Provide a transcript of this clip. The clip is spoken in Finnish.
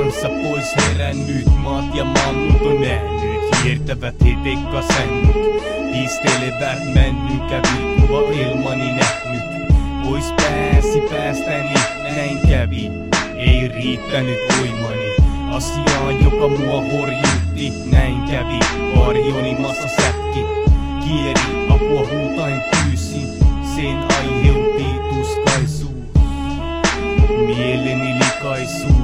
kanssa pois herännyt. Maat ja mannut on nähnyt, hiertävät hetekasännyt. Pistelevät männyn, kävi kuva ilmani nähnyt. Pois päästäni, näin kävi, ei riittänyt voimani. Asiaan, joka mua horjutti, näin kävi, varjoni massa sätki. Kieri, apua huutain pyysin, sen aiheutti tuskaisuus. Mieleni likaisu.